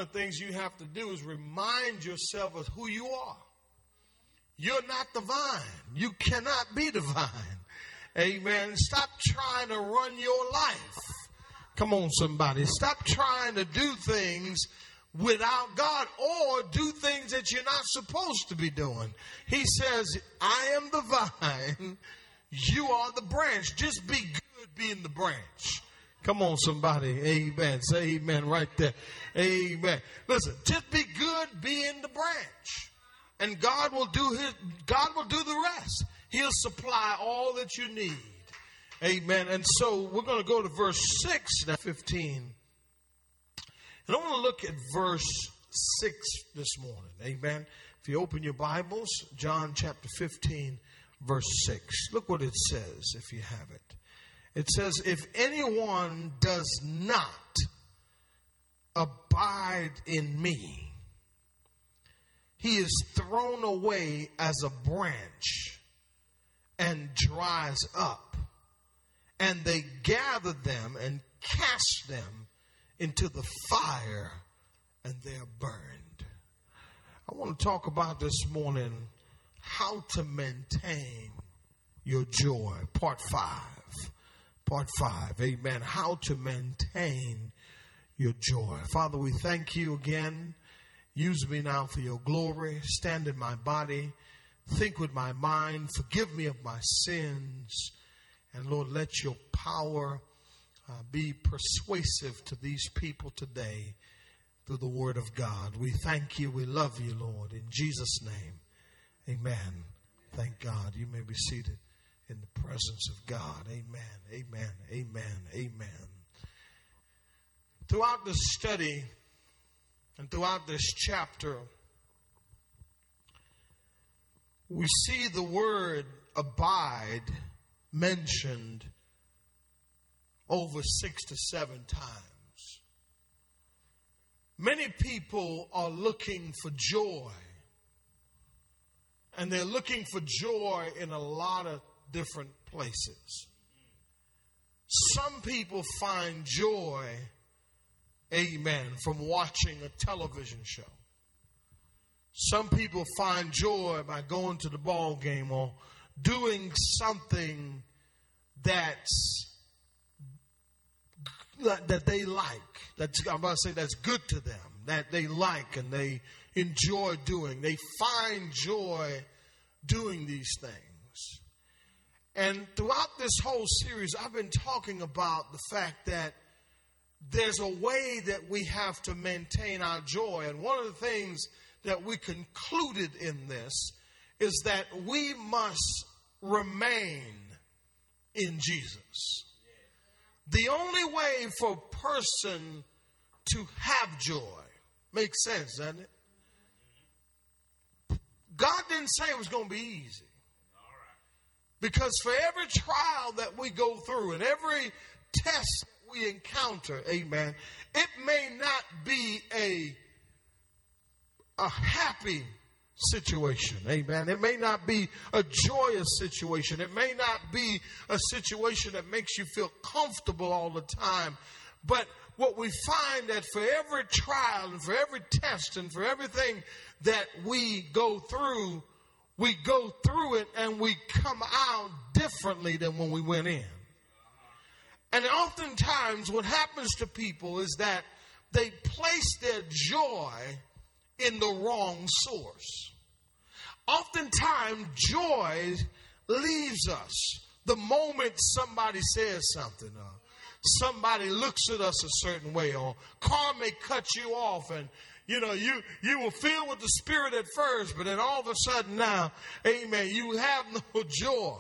of the things you have to do is remind yourself of who you are. You're not the vine. You cannot be the vine. Amen. Stop trying to run your life. Come on, somebody. Stop trying to do things without God or do things that you're not supposed to be doing. He says, I am the vine. You are the branch. Just be good being the branch. Come on, somebody. Amen. Say amen right there. Amen. Listen, just be good being the branch. And God will do the rest. He'll supply all that you need. Amen. And so we're going to go to verse 6, 15. And I want to look at verse 6 this morning. Amen. If you open your Bibles, John chapter 15, verse 6. Look what it says if you have it. It says, if anyone does not abide in me, he is thrown away as a branch and dries up, and they gather them and cast them into the fire, and they are burned. I want to talk about this morning how to maintain your joy. Part 5. Part 5. Amen. How to maintain your joy. Father, we thank you again. Use me now for your glory. Stand in my body. Think with my mind. Forgive me of my sins. And Lord, let your power be persuasive to these people today through the word of God. We thank you. We love you, Lord. In Jesus' name, amen. Thank God. You may be seated in the presence of God. Amen. Amen. Amen. Amen. Throughout this study and throughout this chapter, we see the word abide mentioned over 6 to 7 times. Many people are looking for joy, and they're looking for joy in a lot of different places. Some people find joy, amen, from watching a television show. Some people find joy by going to the ball game or doing something that they like. I'm about to say that's good to them, that they like and they enjoy doing. They find joy doing these things. And throughout this whole series, I've been talking about the fact that there's a way that we have to maintain our joy. And one of the things that we concluded in this is that we must remain in Jesus. The only way for a person to have joy, makes sense, doesn't it? God didn't say it was going to be easy. Because for every trial that we go through and every test we encounter, amen, it may not be a happy situation, amen. It may not be a joyous situation. It may not be a situation that makes you feel comfortable all the time. But what we find that for every trial and for every test and for everything that we go through it and we come out differently than when we went in. And oftentimes what happens to people is that they place their joy in the wrong source. Oftentimes joy leaves us the moment somebody says something, or somebody looks at us a certain way, or car may cut you off, and you will feel with the Spirit at first, but then all of a sudden now, amen, you have no joy.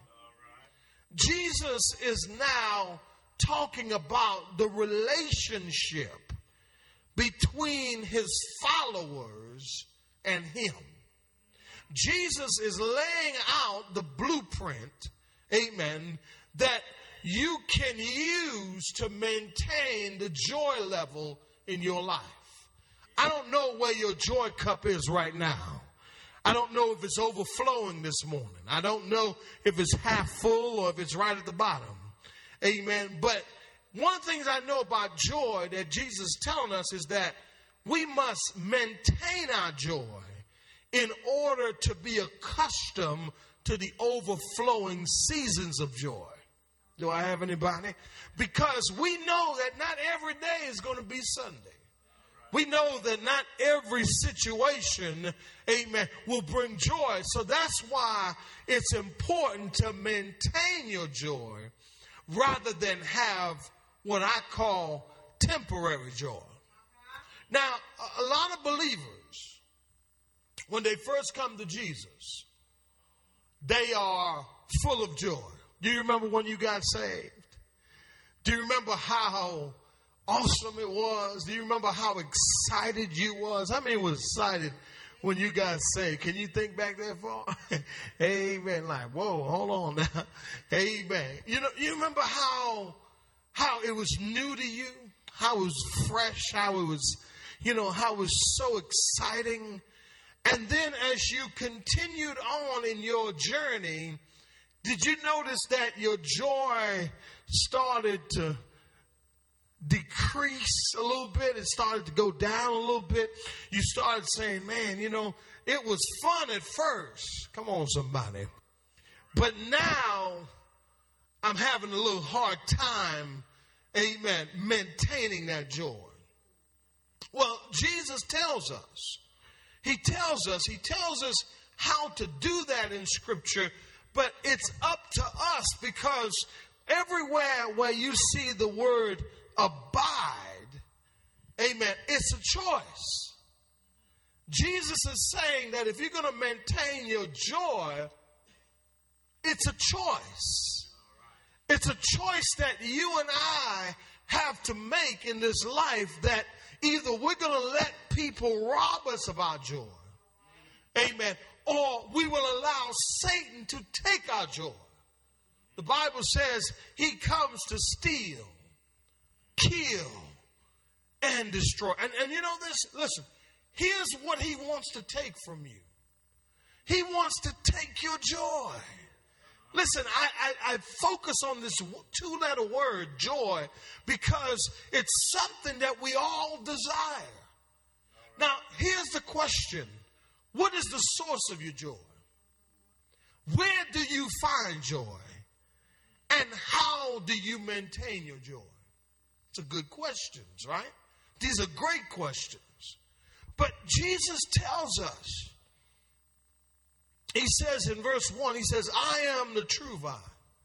Jesus is now talking about the relationship between his followers and him. Jesus is laying out the blueprint, amen, that you can use to maintain the joy level in your life. I don't know where your joy cup is right now. I don't know if it's overflowing this morning. I don't know if it's half full or if it's right at the bottom. Amen. But one of the things I know about joy that Jesus is telling us is that we must maintain our joy in order to be accustomed to the overflowing seasons of joy. Do I have anybody? Because we know that not every day is going to be Sunday. We know that not every situation, amen, will bring joy. So that's why it's important to maintain your joy rather than have what I call temporary joy. Now, a lot of believers, when they first come to Jesus, they are full of joy. Do you remember when you got saved? Do you remember how awesome it was? Do you remember how excited you was? How many was excited when you got saved? Can you think back that far? Amen. Like, whoa, hold on now. Amen. You remember how it was new to you? How it was fresh? How it was, how it was so exciting? And then as you continued on in your journey, did you notice that your joy started to decrease a little bit? It started to go down a little bit. You started saying, man, it was fun at first. Come on, somebody. But now I'm having a little hard time, amen, maintaining that joy. Well, Jesus tells us. He tells us how to do that in Scripture, but it's up to us because everywhere where you see the word abide, amen, it's a choice. Jesus is saying that if you're going to maintain your joy, it's a choice. It's a choice that you and I have to make in this life, that either we're going to let people rob us of our joy, amen, or we will allow Satan to take our joy. The Bible says he comes to steal, kill, and destroy. And this, listen, here's what he wants to take from you. He wants to take your joy. Listen, I focus on this two-letter word, joy, because it's something that we all desire. Now, here's the question. What is the source of your joy? Where do you find joy? And how do you maintain your joy? It's a good questions, right? These are great questions. But Jesus tells us, he says in verse 1, he says, I am the true vine.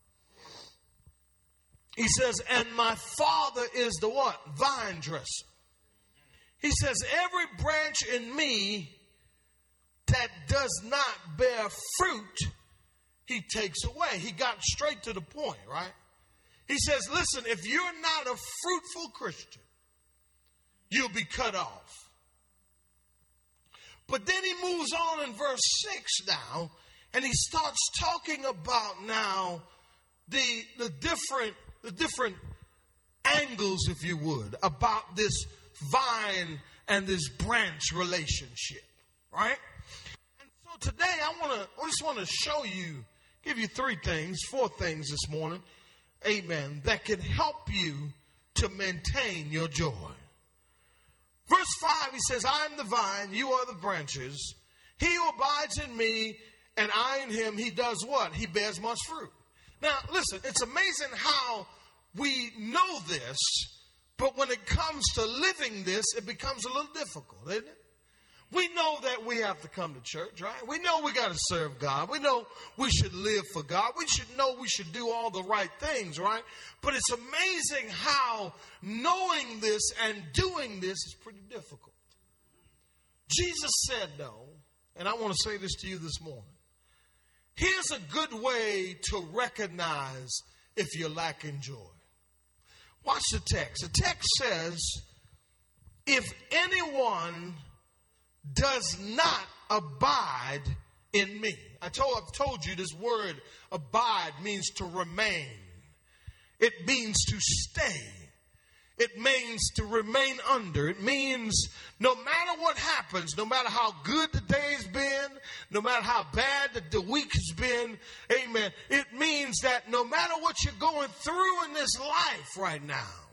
He says, and my Father is the what? Vine dresser. He says, every branch in me that does not bear fruit, he takes away. He got straight to the point, right? He says, listen, if you're not a fruitful Christian, you'll be cut off. But then he moves on in verse 6 now, and he starts talking about now the different angles, if you would, about this vine and this branch relationship, right? And so today I just want to show you, give you four things this morning, amen, that can help you to maintain your joy. Verse 5, he says, I am the vine, you are the branches. He who abides in me and I in him, he does what? He bears much fruit. Now, listen, it's amazing how we know this, but when it comes to living this, it becomes a little difficult, isn't it? We know that we have to come to church, right? We know we got to serve God. We know we should live for God. We should know we should do all the right things, right? But it's amazing how knowing this and doing this is pretty difficult. Jesus said, though, and I want to say this to you this morning, here's a good way to recognize if you're lacking joy. Watch the text. The text says, if anyone does not abide in me. I've told you this word abide means to remain. It means to stay. It means to remain under. It means no matter what happens, no matter how good the day's been, no matter how bad the week has been, amen, it means that no matter what you're going through in this life right now,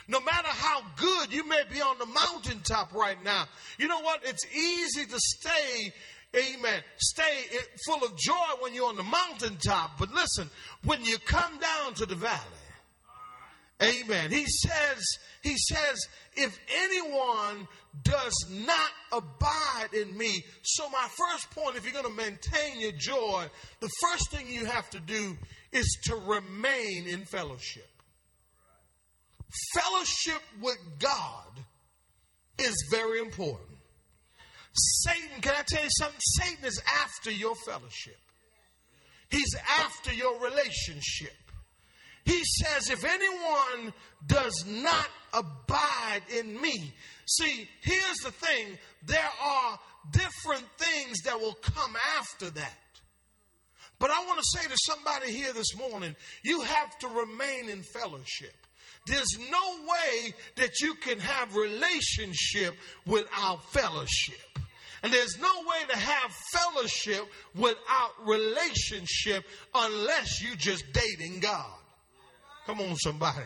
No matter how good you may be on the mountaintop right now, you know what? It's easy to stay, amen, stay full of joy when you're on the mountaintop. But listen, when you come down to the valley, amen, he says, if anyone does not abide in me. So my first point, if you're going to maintain your joy, the first thing you have to do is to remain in fellowship. Fellowship with God is very important. Satan, can I tell you something? Satan is after your fellowship. He's after your relationship. He says, if anyone does not abide in me. See, here's the thing. There are different things that will come after that. But I want to say to somebody here this morning, you have to remain in fellowship. There's no way that you can have relationship without fellowship. And there's no way to have fellowship without relationship unless you're just dating God. Come on, somebody.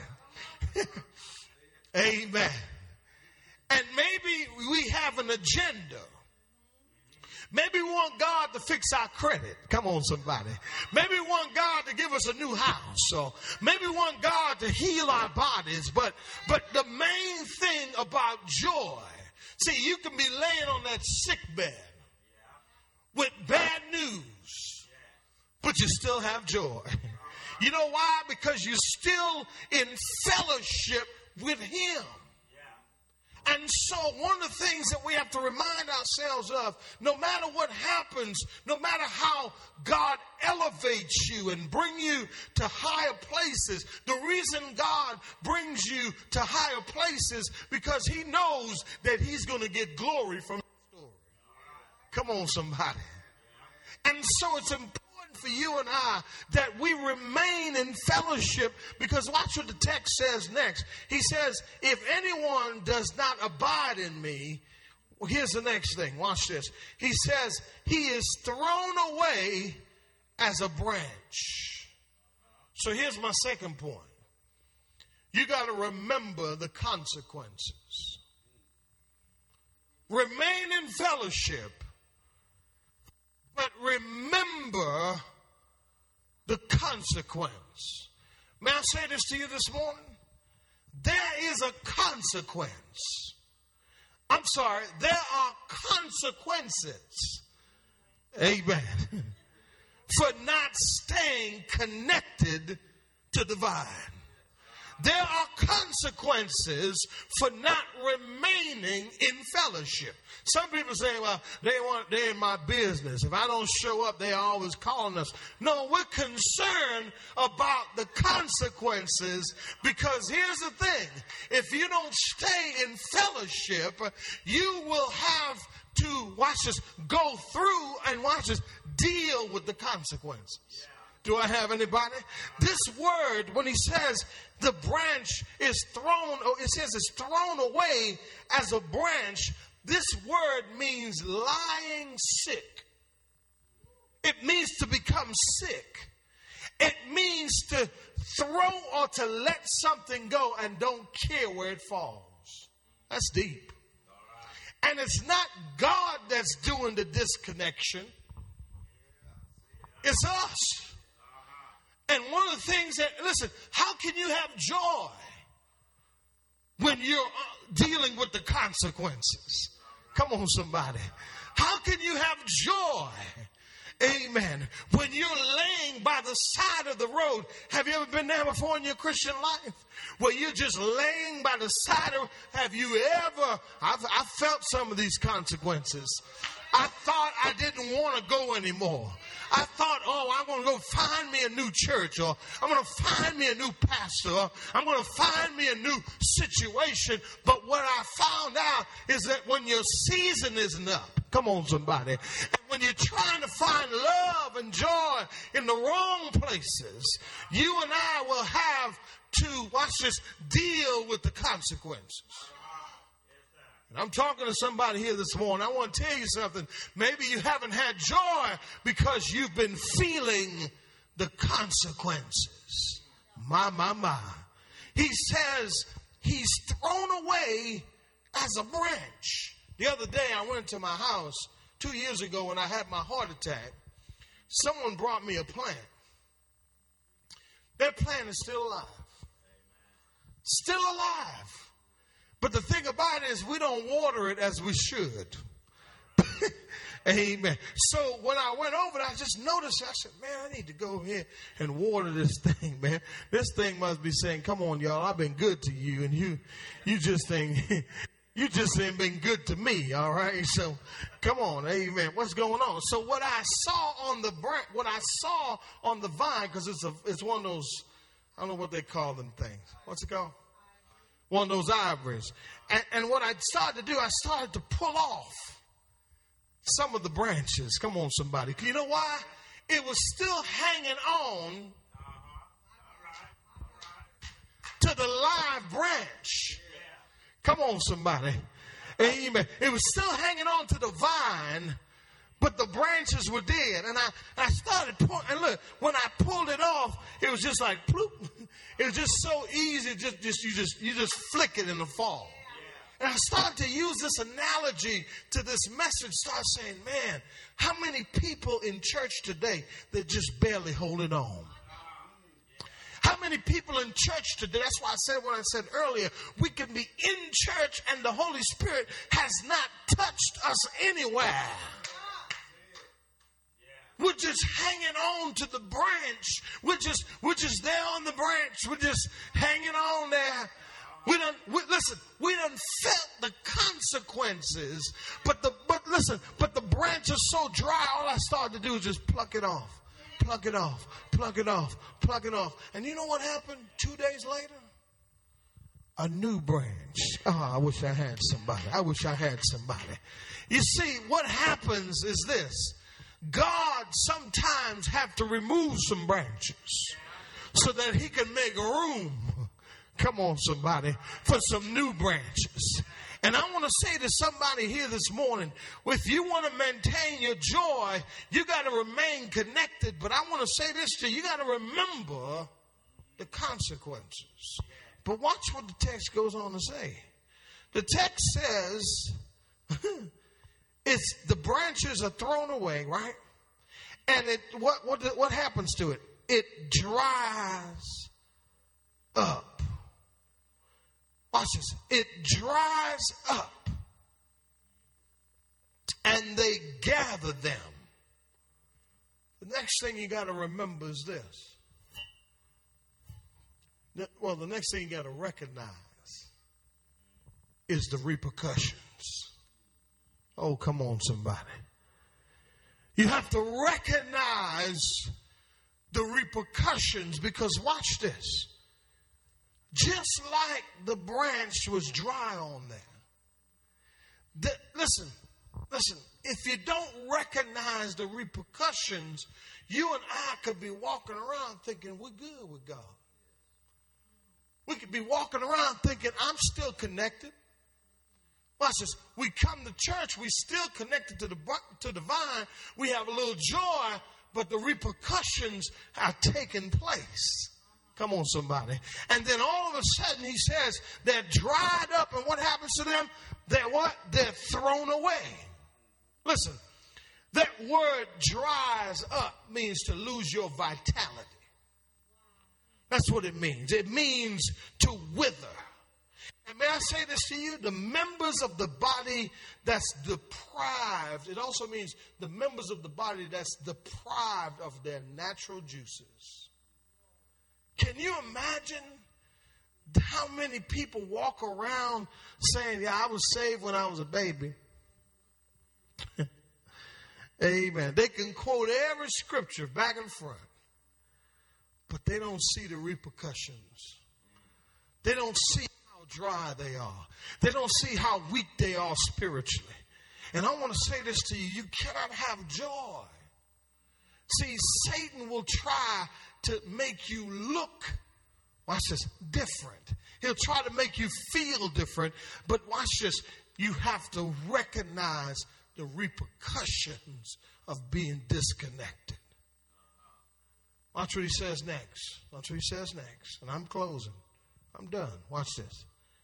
Amen. And maybe we have an agenda. Maybe we want God to fix our credit. Come on, somebody. Maybe we want God to give us a new house. Or maybe we want God to heal our bodies. But the main thing about joy, see, you can be laying on that sick bed with bad news, but you still have joy. You know why? Because you're still in fellowship with Him. And so one of the things that we have to remind ourselves of, no matter what happens, no matter how God elevates you and bring you to higher places, the reason God brings you to higher places because He knows that He's going to get glory from the story. Come on, somebody. And so it's important for you and I that we remain in fellowship, because watch what the text says next. He says, if anyone does not abide in me, well, here's the next thing. Watch this. He says, he is thrown away as a branch. So here's my second point. You got to remember the consequences. Remain in fellowship, but remember the consequence. May I say this to you this morning? There is a consequence. I'm sorry, there are consequences. Amen. For not staying connected to the vine. There are consequences for not remaining in fellowship. Some people say, well, they're in my business. If I don't show up, they're always calling us. No, we're concerned about the consequences, because here's the thing. If you don't stay in fellowship, you will have to, watch this, go through and watch this, deal with the consequences. Do I have anybody? This word, when he says the branch is thrown, it says it's thrown away as a branch, this word means lying sick. It means to become sick. It means to throw or to let something go and don't care where it falls. That's deep. And it's not God that's doing the disconnection. It's us. And one of the things that, listen, how can you have joy when you're dealing with the consequences? Come on, somebody. How can you have joy? Amen. When you're laying by the side of the road. Have you ever been there before in your Christian life? Where you're just laying by the side of, have you ever, I felt some of these consequences. I thought I didn't want to go anymore. I thought, I'm going to go find me a new church, or I'm going to find me a new pastor, or I'm going to find me a new situation. But what I found out is that when your season isn't up, come on, somebody, and when you're trying to find love and joy in the wrong places, you and I will have to, watch this, deal with the consequences. And I'm talking to somebody here this morning. I want to tell you something. Maybe you haven't had joy because you've been feeling the consequences. My. He says, he's thrown away as a branch. The other day I went to my house 2 years ago when I had my heart attack. Someone brought me a plant. That plant is still alive. Still alive. But the thing about it is we don't water it as we should. Amen. So when I went over it, I just noticed, I said, man, I need to go here and water this thing, man. This thing must be saying, come on, y'all, I've been good to you. And you just think, you just ain't been good to me, all right? So come on, amen. What's going on? So what I saw on the vine, because it's one of those, I don't know what they call them things. What's it called? One of those ivories. And what I started to do, I started to pull off some of the branches. Come on, somebody. You know why? It was still hanging on to the live branch. Come on, somebody. Amen. It was still hanging on to the vine, but the branches were dead. And I started pulling, and look, when I pulled it off, it was just like ploop. It was just so easy. You just flick it and it'll fall. And I started to use this analogy to this message. Start saying, man, how many people in church today that just barely holding on? How many people in church today? That's why I said what I said earlier. We can be in church and the Holy Spirit has not touched us anywhere. We're just hanging on to the branch. We're just there on the branch. We're just hanging on there. We done felt the consequences, but the branch is so dry. All I started to do is just pluck it off. And you know what happened 2 days later? A new branch. Oh, I wish I had somebody. You see, what happens is this. God sometimes have to remove some branches so that he can make room. Come on, somebody, for some new branches. And I want to say to somebody here this morning, if you want to maintain your joy, you got to remain connected. But I want to say this to you, you got to remember the consequences. But watch what the text goes on to say. The text says, it's the branches are thrown away, right? And what happens to it? It dries up. Watch this. It dries up, and they gather them. The next thing you got to remember is this. Well, the next thing you got to recognize is the repercussions. Oh, come on, somebody. You have to recognize the repercussions, because watch this. Just like the branch was dry on there. Listen, if you don't recognize the repercussions, you and I could be walking around thinking we're good with God. We could be walking around thinking I'm still connected. Watch this. We come to church, we still connected to the vine. We have a little joy, but the repercussions are taking place. Come on, somebody. And then all of a sudden he says they're dried up, and what happens to them? They're what? They're thrown away. Listen, that word dries up means to lose your vitality. That's what it means. It means to wither. And may I say this to you? The members of the body that's deprived, it also means the members of the body that's deprived of their natural juices. Can you imagine how many people walk around saying, yeah, I was saved when I was a baby? Amen. They can quote every scripture back and front, but they don't see the repercussions. They don't see how dry they are. They don't see how weak they are spiritually. And I want to say this to you. You cannot have joy. See, Satan will try to make you look, watch this, different. He'll try to make you feel different, but watch this, you have to recognize the repercussions of being disconnected. Watch what he says next. And I'm closing. I'm done. Watch this.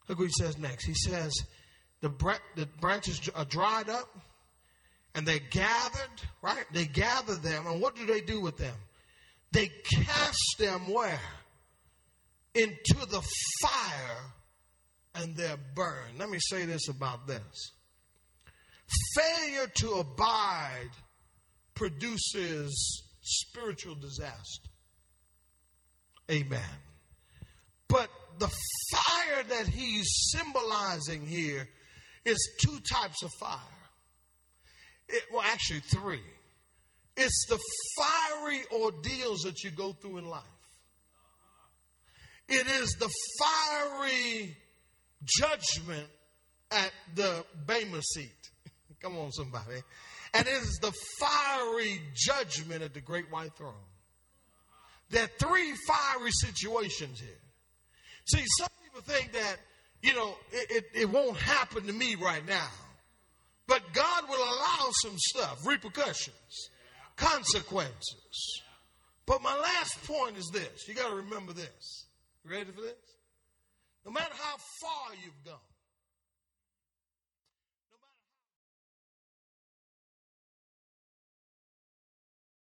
Look what he says next. He says the branches are dried up and they're gathered, right? They gather them. And what do they do with them? They cast them where? Into the fire, and they're burned. Let me say this about this. Failure to abide produces spiritual disaster. Amen. But the fire that he's symbolizing here is two types of fire. Well, actually three. It's the fiery ordeals that you go through in life. It is the fiery judgment at the Bema seat. Come on, somebody. And it is the fiery judgment at the great white throne. There are three fiery situations here. See, some people think that, it won't happen to me right now. But God will allow some stuff, repercussions, consequences. But my last point is this. You got to remember this. You ready for this? No matter how far you've gone,